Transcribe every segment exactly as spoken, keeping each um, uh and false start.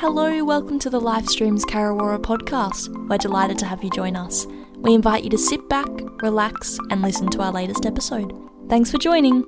Hello, welcome to the Livestreams Karawara podcast. We're delighted to have you join us. We invite you to sit back, relax, and listen to our latest episode. Thanks for joining.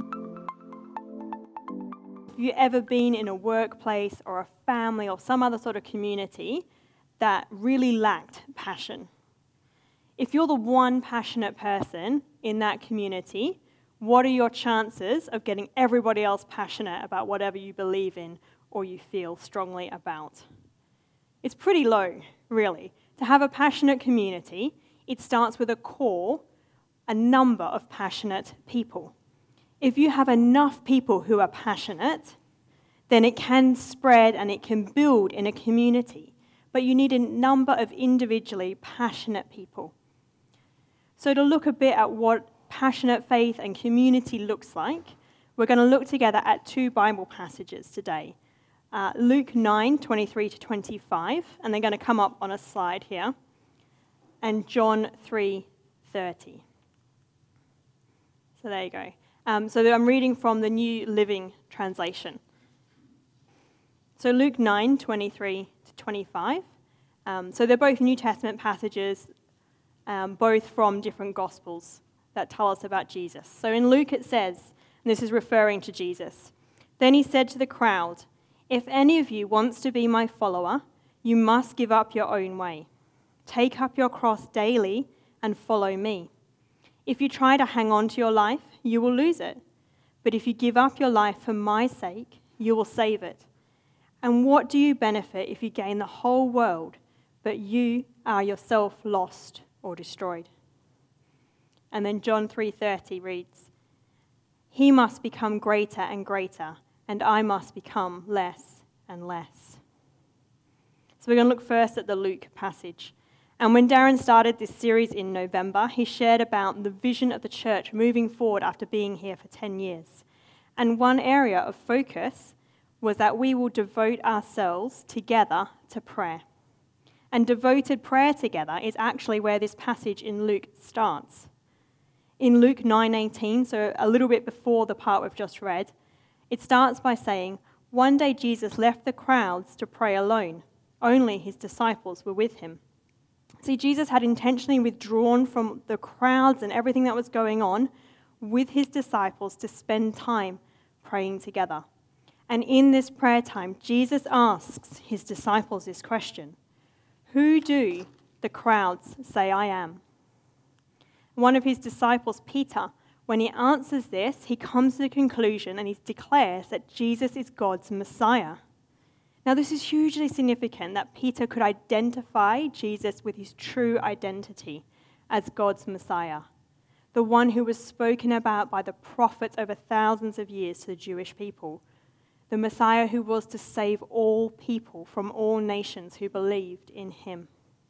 Have you ever been in a workplace or a family or some other sort of community that really lacked passion? If you're the one passionate person in that community, what are your chances of getting everybody else passionate about whatever you believe in or you feel strongly about? It's pretty low, really. To have a passionate community, it starts with a core, a number of passionate people. If you have enough people who are passionate, then it can spread and it can build in a community. But you need a number of individually passionate people. So to look a bit at what passionate faith and community looks like, we're going to look together at two Bible passages today. Uh, Luke nine, twenty-three to twenty-five, and they're going to come up on a slide here, and John three, thirty. So there you go. Um, so I'm reading from the New Living Translation. So Luke nine, twenty-three to twenty-five. Um, so they're both New Testament passages, um, both from different Gospels that tell us about Jesus. So in Luke it says, and this is referring to Jesus, "Then he said to the crowd, 'If any of you wants to be my follower, you must give up your own way. Take up your cross daily and follow me. If you try to hang on to your life, you will lose it. But if you give up your life for my sake, you will save it. And what do you benefit if you gain the whole world, but you are yourself lost or destroyed?'" And then John three thirty reads, "He must become greater and greater, and I must become less and less." So we're going to look first at the Luke passage. And when Darren started this series in November, he shared about the vision of the church moving forward after being here for ten years. And one area of focus was that we will devote ourselves together to prayer. And devoted prayer together is actually where this passage in Luke starts. In Luke nine eighteen, so a little bit before the part we've just read, it starts by saying, "One day Jesus left the crowds to pray alone. Only his disciples were with him." See, Jesus had intentionally withdrawn from the crowds and everything that was going on with his disciples to spend time praying together. And in this prayer time, Jesus asks his disciples this question: "Who do the crowds say I am?" One of his disciples, Peter, when he answers this, he comes to the conclusion and he declares that Jesus is God's Messiah. Now, this is hugely significant that Peter could identify Jesus with his true identity as God's Messiah, the one who was spoken about by the prophets over thousands of years to the Jewish people, the Messiah who was to save all people from all nations who believed in him.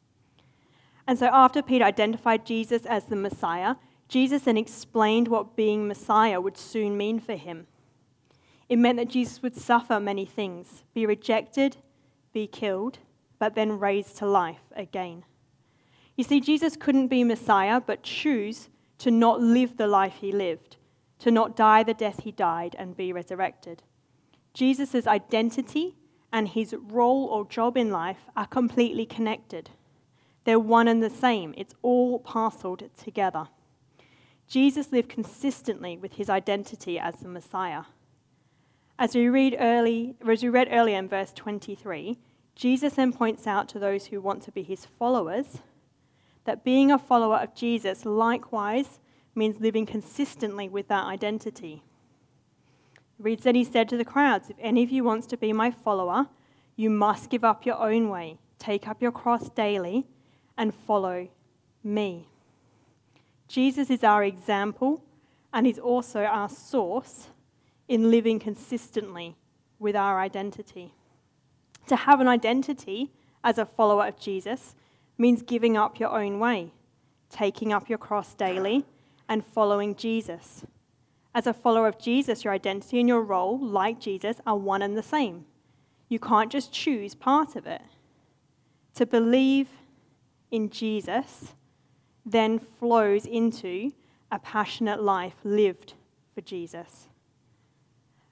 And so after Peter identified Jesus as the Messiah, Jesus then explained what being Messiah would soon mean for him. It meant that Jesus would suffer many things, be rejected, be killed, but then raised to life again. You see, Jesus couldn't be Messiah, but choose to not live the life he lived, to not die the death he died and be resurrected. Jesus' identity and his role or job in life are completely connected. They're one and the same. It's all parceled together. Jesus lived consistently with his identity as the Messiah. As we read early, as we read earlier in verse twenty-three, Jesus then points out to those who want to be his followers that being a follower of Jesus likewise means living consistently with that identity. It reads that he said to the crowds, "If any of you wants to be my follower, you must give up your own way, take up your cross daily, and follow me." Jesus is our example, and he's also our source in living consistently with our identity. To have an identity as a follower of Jesus means giving up your own way, taking up your cross daily, and following Jesus. As a follower of Jesus, your identity and your role, like Jesus, are one and the same. You can't just choose part of it. To believe in Jesus then flows into a passionate life lived for Jesus.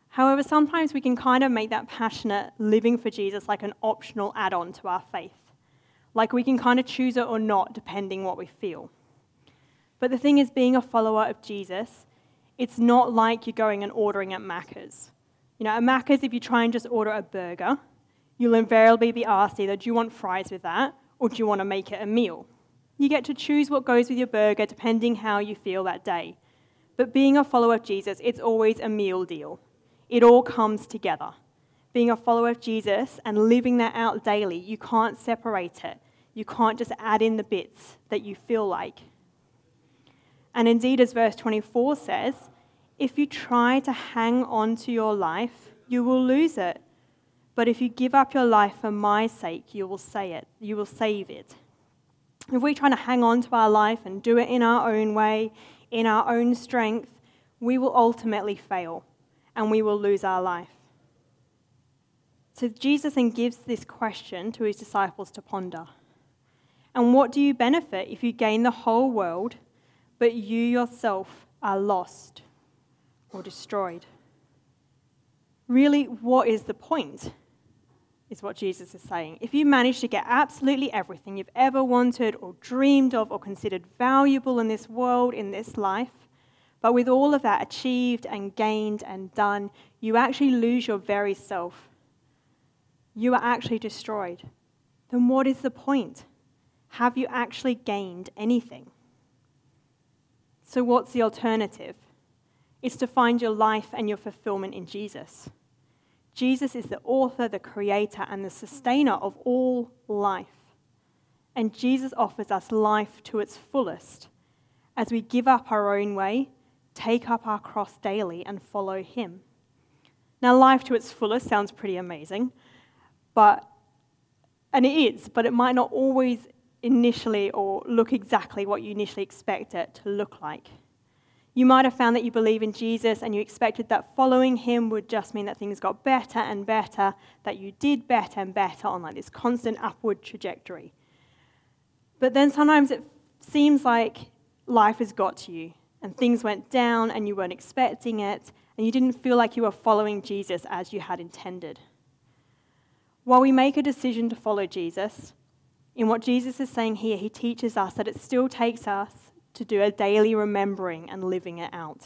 However, sometimes we can kind of make that passionate living for Jesus like an optional add-on to our faith. Like we can kind of choose it or not depending what we feel. But the thing is, being a follower of Jesus, it's not like you're going and ordering at Macca's. You know, at Macca's, if you try and just order a burger, you'll invariably be asked either, do you want fries with that, or do you want to make it a meal? You get to choose what goes with your burger depending how you feel that day. But being a follower of Jesus, it's always a meal deal. It all comes together. Being a follower of Jesus and living that out daily, you can't separate it. You can't just add in the bits that you feel like. And indeed, as verse twenty-four says, if you try to hang on to your life, you will lose it. But if you give up your life for my sake, you will say it. You will save it. If we try to hang on to our life and do it in our own way, in our own strength, we will ultimately fail and we will lose our life. So Jesus then gives this question to his disciples to ponder. And what do you benefit if you gain the whole world, but you yourself are lost or destroyed? Really, what is the point? Is what Jesus is saying. If you manage to get absolutely everything you've ever wanted or dreamed of or considered valuable in this world, in this life, but with all of that achieved and gained and done, you actually lose your very self. You are actually destroyed. Then what is the point? Have you actually gained anything? So what's the alternative? It's to find your life and your fulfillment in Jesus. Jesus is the author, the creator, and the sustainer of all life. And Jesus offers us life to its fullest as we give up our own way, take up our cross daily, and follow him. Now, life to its fullest sounds pretty amazing, but and it is, but it might not always initially or look exactly what you initially expect it to look like. You might have found that you believe in Jesus and you expected that following him would just mean that things got better and better, that you did better and better on like this constant upward trajectory. But then sometimes it seems like life has got to you and things went down and you weren't expecting it and you didn't feel like you were following Jesus as you had intended. While we make a decision to follow Jesus, in what Jesus is saying here, he teaches us that it still takes us to do a daily remembering and living it out.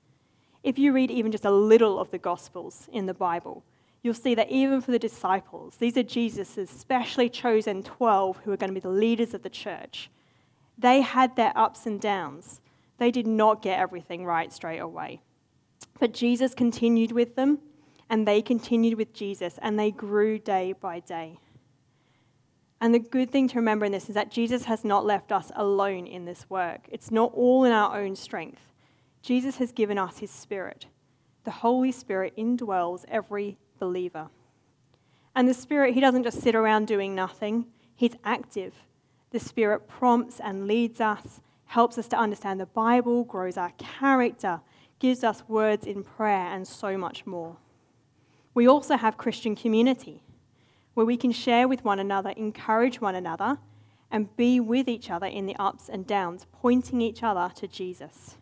If you read even just a little of the Gospels in the Bible, you'll see that even for the disciples, these are Jesus' specially chosen twelve who are going to be the leaders of the church. They had their ups and downs. They did not get everything right straight away. But Jesus continued with them, and they continued with Jesus, and they grew day by day. And the good thing to remember in this is that Jesus has not left us alone in this work. It's not all in our own strength. Jesus has given us his Spirit. The Holy Spirit indwells every believer. And the Spirit, he doesn't just sit around doing nothing. He's active. The Spirit prompts and leads us, helps us to understand the Bible, grows our character, gives us words in prayer, and so much more. We also have Christian community, where we can share with one another, encourage one another, and be with each other in the ups and downs, pointing each other to Jesus.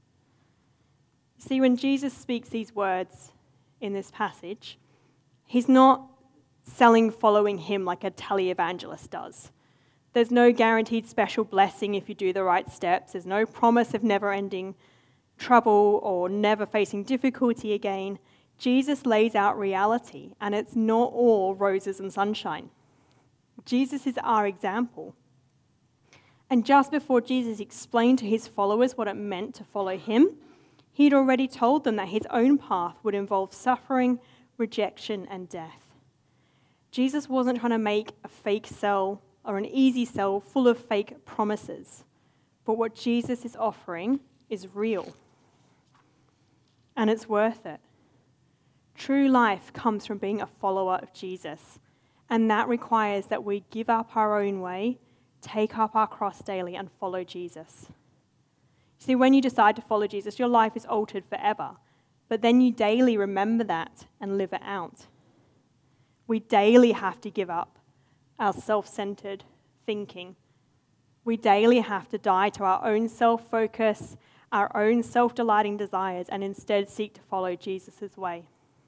See, when Jesus speaks these words in this passage, he's not selling following him like a televangelist does. There's no guaranteed special blessing if you do the right steps. There's no promise of never-ending trouble or never facing difficulty again. Jesus lays out reality, and it's not all roses and sunshine. Jesus is our example. And just before Jesus explained to his followers what it meant to follow him, he'd already told them that his own path would involve suffering, rejection, and death. Jesus wasn't trying to make a fake sell or an easy sell full of fake promises, but what Jesus is offering is real, and it's worth it. True life comes from being a follower of Jesus, and that requires that we give up our own way, take up our cross daily, and follow Jesus. See, when you decide to follow Jesus, your life is altered forever, but then you daily remember that and live it out. We daily have to give up our self-centered thinking. We daily have to die to our own self-focus, our own self-delighting desires, and instead seek to follow Jesus' way.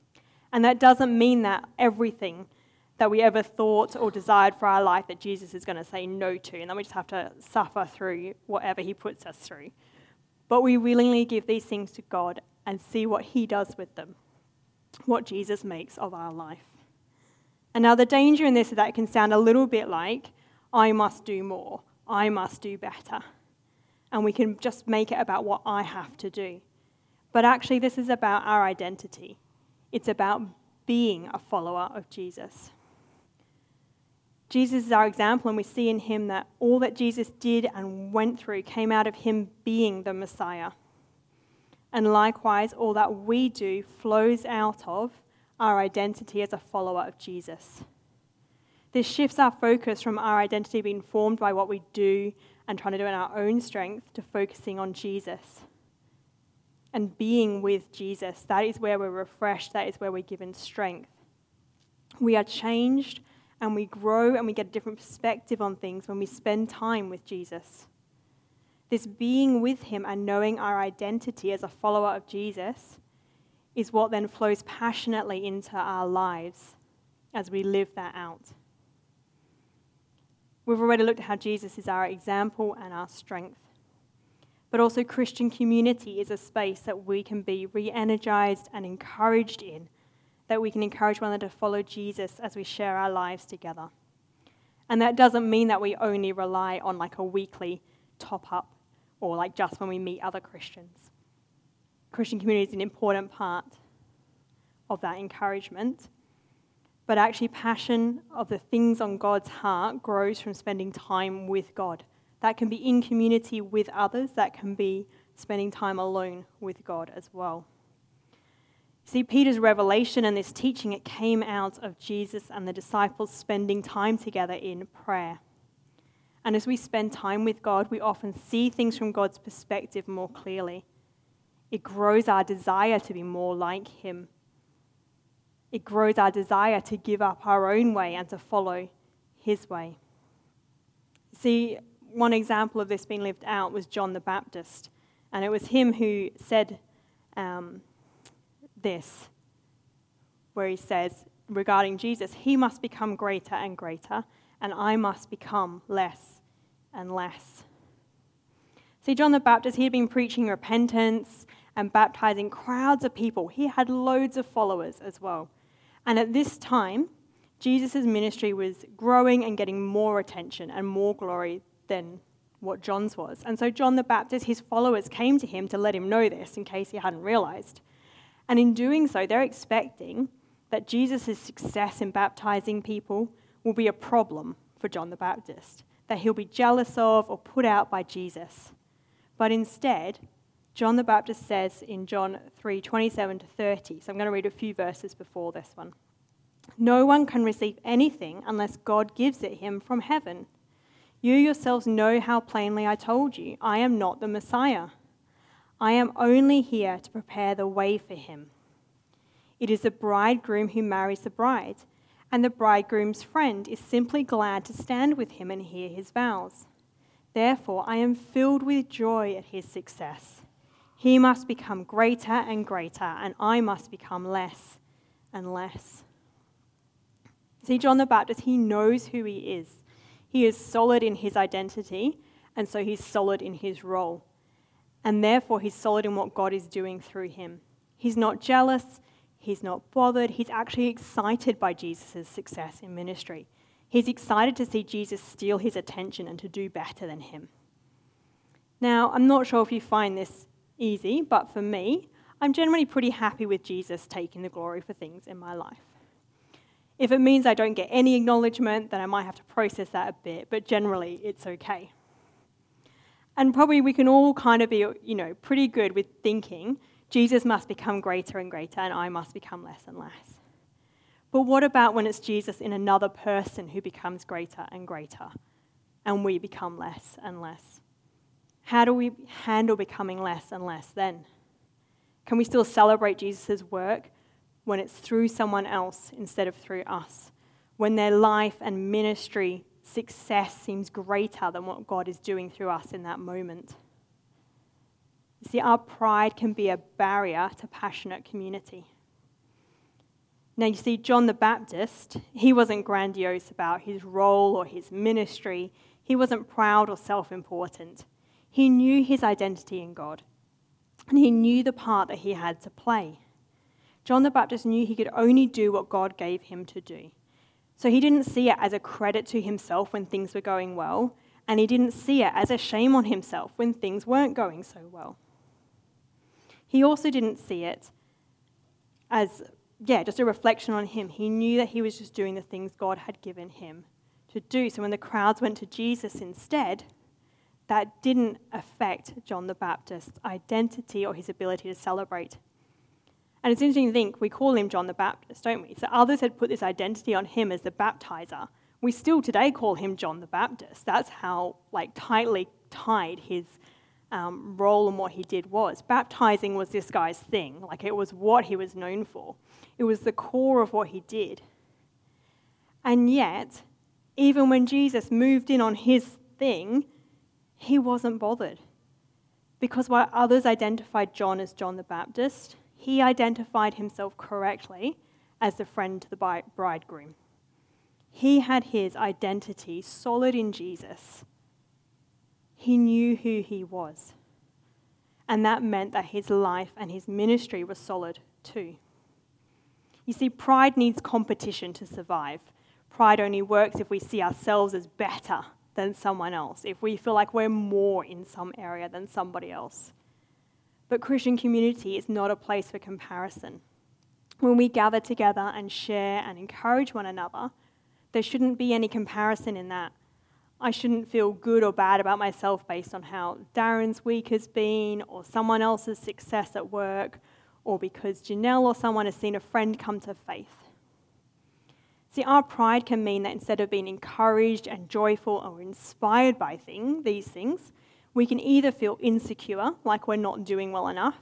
And that doesn't mean that everything that we ever thought or desired for our life that Jesus is going to say no to, and then we just have to suffer through whatever he puts us through. But we willingly give these things to God and see what he does with them, what Jesus makes of our life. And now the danger in this is that it can sound a little bit like, I must do more, I must do better. And we can just make it about what I have to do. But actually this is about our identity. It's about being a follower of Jesus. Jesus is our example, and we see in him that all that Jesus did and went through came out of him being the Messiah. And likewise, all that we do flows out of our identity as a follower of Jesus. This shifts our focus from our identity being formed by what we do and trying to do in our own strength to focusing on Jesus. And being with Jesus, that is where we're refreshed, that is where we're given strength. We are changed and we grow and we get a different perspective on things when we spend time with Jesus. This being with him and knowing our identity as a follower of Jesus is what then flows passionately into our lives as we live that out. We've already looked at how Jesus is our example and our strength. But also Christian community is a space that we can be re-energized and encouraged in, that we can encourage one another to follow Jesus as we share our lives together. And that doesn't mean that we only rely on like a weekly top-up or like just when we meet other Christians. Christian community is an important part of that encouragement. But actually passion of the things on God's heart grows from spending time with God. That can be in community with others. That can be spending time alone with God as well. See, Peter's revelation and this teaching, it came out of Jesus and the disciples spending time together in prayer. And as we spend time with God, we often see things from God's perspective more clearly. It grows our desire to be more like him. It grows our desire to give up our own way and to follow his way. See, one example of this being lived out was John the Baptist. And it was him who said um, this, where he says regarding Jesus, he must become greater and greater, and I must become less and less. See, John the Baptist, he had been preaching repentance and baptizing crowds of people. He had loads of followers as well. And at this time, Jesus' ministry was growing and getting more attention and more glory than what John's was. And so John the Baptist, his followers came to him to let him know this in case he hadn't realized. And in doing so, they're expecting that Jesus' success in baptizing people will be a problem for John the Baptist, that he'll be jealous of or put out by Jesus. But instead, John the Baptist says in John three, twenty-seven to thirty, so I'm going to read a few verses before this one. No one can receive anything unless God gives it him from heaven. You yourselves know how plainly I told you, I am not the Messiah. I am only here to prepare the way for him. It is the bridegroom who marries the bride, and the bridegroom's friend is simply glad to stand with him and hear his vows. Therefore, I am filled with joy at his success. He must become greater and greater, and I must become less and less. See, John the Baptist, he knows who he is. He is solid in his identity, and so he's solid in his role. And therefore, he's solid in what God is doing through him. He's not jealous. He's not bothered. He's actually excited by Jesus' success in ministry. He's excited to see Jesus steal his attention and to do better than him. Now, I'm not sure if you find this easy, but for me, I'm generally pretty happy with Jesus taking the glory for things in my life. If it means I don't get any acknowledgement, then I might have to process that a bit, but generally it's okay. And probably we can all kind of be, you know, pretty good with thinking Jesus must become greater and greater and I must become less and less. But what about when it's Jesus in another person who becomes greater and greater and we become less and less? How do we handle becoming less and less then? Can we still celebrate Jesus' work when it's through someone else instead of through us? When their life and ministry success seems greater than what God is doing through us in that moment? You see, our pride can be a barrier to passionate community. Now you see, John the Baptist, he wasn't grandiose about his role or his ministry. He wasn't proud or self-important. He knew his identity in God, and he knew the part that he had to play. John the Baptist knew he could only do what God gave him to do. So he didn't see it as a credit to himself when things were going well, and he didn't see it as a shame on himself when things weren't going so well. He also didn't see it as, yeah, just a reflection on him. He knew that he was just doing the things God had given him to do. So when the crowds went to Jesus instead, that didn't affect John the Baptist's identity or his ability to celebrate. And it's interesting to think, we call him John the Baptist, don't we? So others had put this identity on him as the baptizer. We still today call him John the Baptist. That's how like tightly tied his um, role and what he did was. Baptizing was this guy's thing. Like it was what he was known for. It was the core of what he did. And yet, even when Jesus moved in on his thing, he wasn't bothered. Because while others identified John as John the Baptist, he identified himself correctly as the friend to the bridegroom. He had his identity solid in Jesus. He knew who he was. And that meant that his life and his ministry was solid too. You see, pride needs competition to survive. Pride only works if we see ourselves as better than someone else, if we feel like we're more in some area than somebody else. But Christian community is not a place for comparison. When we gather together and share and encourage one another, there shouldn't be any comparison in that. I shouldn't feel good or bad about myself based on how Darren's week has been, or someone else's success at work, or because Janelle or someone has seen a friend come to faith. See, our pride can mean that instead of being encouraged and joyful or inspired by thing, these things, we can either feel insecure, like we're not doing well enough,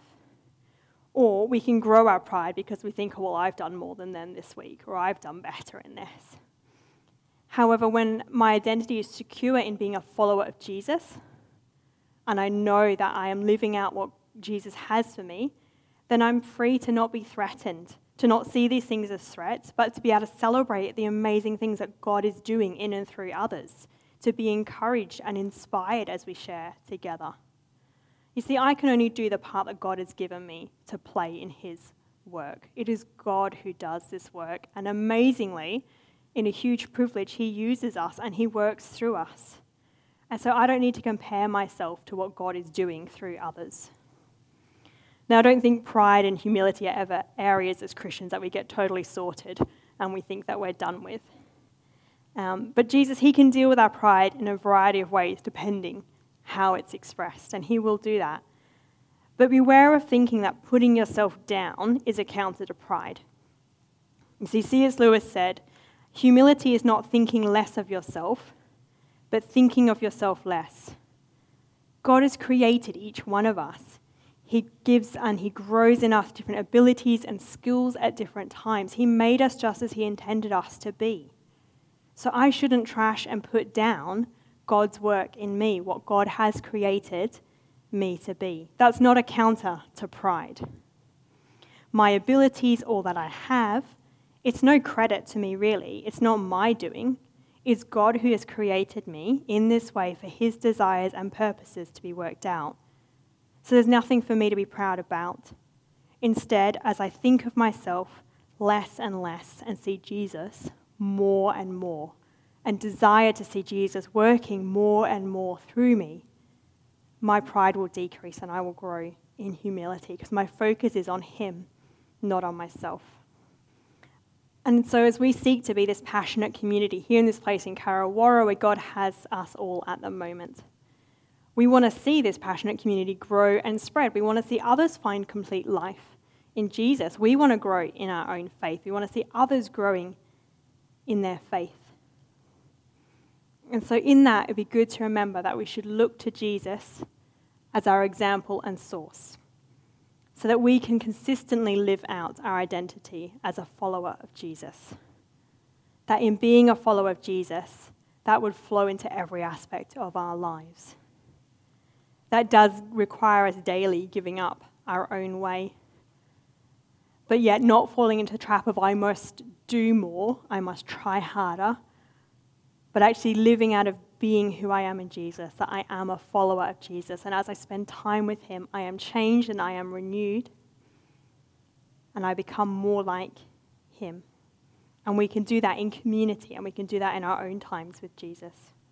or we can grow our pride because we think, oh, well, I've done more than them this week, or I've done better in this. However, when my identity is secure in being a follower of Jesus, and I know that I am living out what Jesus has for me, then I'm free to not be threatened, to not see these things as threats, but to be able to celebrate the amazing things that God is doing in and through others, to be encouraged and inspired as we share together. You see, I can only do the part that God has given me to play in his work. It is God who does this work, and amazingly, in a huge privilege, he uses us and he works through us. And so I don't need to compare myself to what God is doing through others. Now, I don't think pride and humility are ever areas as Christians that we get totally sorted and we think that we're done with. Um, but Jesus, he can deal with our pride in a variety of ways depending how it's expressed, and he will do that. But beware of thinking that putting yourself down is a counter to pride. You see, C S Lewis said, humility is not thinking less of yourself, but thinking of yourself less. God has created each one of us. He gives and he grows in us different abilities and skills at different times. He made us just as he intended us to be. So I shouldn't trash and put down God's work in me, what God has created me to be. That's not a counter to pride. My abilities, all that I have, it's no credit to me really. It's not my doing. It's God who has created me in this way for his desires and purposes to be worked out. So there's nothing for me to be proud about. Instead, as I think of myself less and less and see Jesus more and more, and desire to see Jesus working more and more through me, my pride will decrease and I will grow in humility because my focus is on him, not on myself. And so as we seek to be this passionate community here in this place in Karawara where God has us all at the moment, we want to see this passionate community grow and spread. We want to see others find complete life in Jesus. We want to grow in our own faith. We want to see others growing in their faith. And so in that, it'd be good to remember that we should look to Jesus as our example and source so that we can consistently live out our identity as a follower of Jesus. That in being a follower of Jesus, that would flow into every aspect of our lives. That does require us daily giving up our own way. but yet not falling into the trap of I must do more, I must try harder, but actually living out of being who I am in Jesus, that I am a follower of Jesus. And as I spend time with him, I am changed and I am renewed, and I become more like him. And we can do that in community, and we can do that in our own times with Jesus.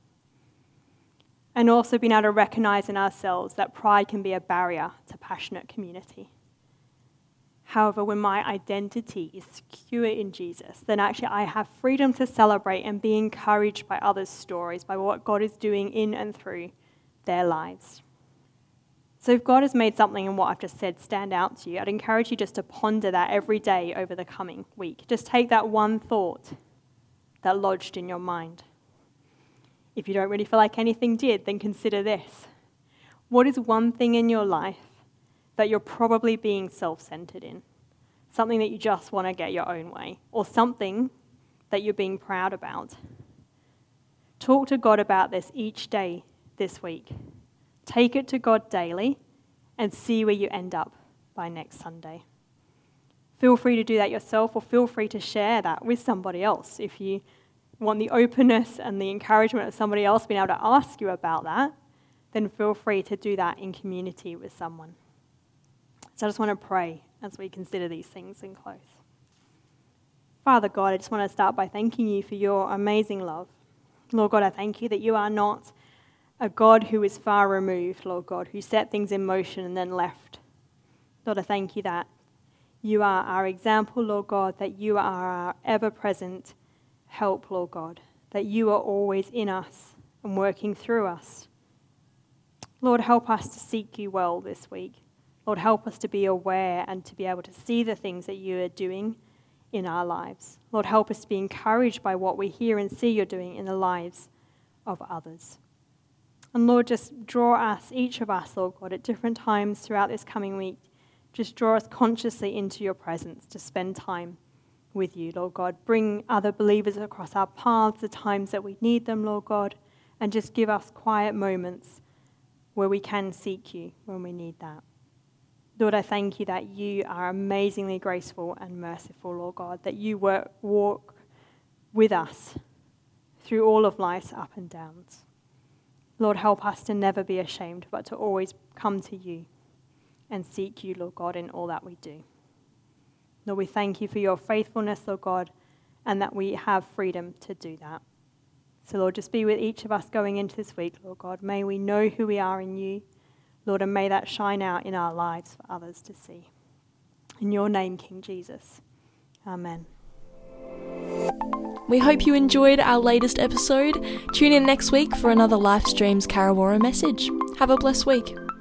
And also being able to recognize in ourselves that pride can be a barrier to passionate community. However, when my identity is secure in Jesus, then actually I have freedom to celebrate and be encouraged by others' stories, by what God is doing in and through their lives. So if God has made something in what I've just said stand out to you, I'd encourage you just to ponder that every day over the coming week. Just take that one thought that lodged in your mind. If you don't really feel like anything did, then consider this. What is one thing in your life that you're probably being self-centered in? Something that you just want to get your own way, or something that you're being proud about. Talk to God about this each day this week. Take it to God daily and see where you end up by next Sunday. Feel free to do that yourself, or feel free to share that with somebody else. If you want the openness and the encouragement of somebody else being able to ask you about that, then feel free to do that in community with someone. So I just want to pray as we consider these things and close. Father God, I just want to start by thanking you for your amazing love. Lord God, I thank you that you are not a God who is far removed, Lord God, who set things in motion and then left. Lord, I thank you that you are our example, Lord God, that you are our ever-present help, Lord God, that you are always in us and working through us. Lord, help us to seek you well this week. Lord, help us to be aware and to be able to see the things that you are doing in our lives. Lord, help us to be encouraged by what we hear and see you're doing in the lives of others. And Lord, just draw us, each of us, Lord God, at different times throughout this coming week, just draw us consciously into your presence to spend time with you, Lord God. Bring other believers across our paths the times that we need them, Lord God, and just give us quiet moments where we can seek you when we need that. Lord, I thank you that you are amazingly graceful and merciful, Lord God, that you work, walk with us through all of life's up and downs. Lord, help us to never be ashamed, but to always come to you and seek you, Lord God, in all that we do. Lord, we thank you for your faithfulness, Lord God, and that we have freedom to do that. So, Lord, just be with each of us going into this week, Lord God. May we know who we are in you, Lord, and may that shine out in our lives for others to see. In your name, King Jesus. Amen. We hope you enjoyed our latest episode. Tune in next week for another Life Streams Karawara message. Have a blessed week.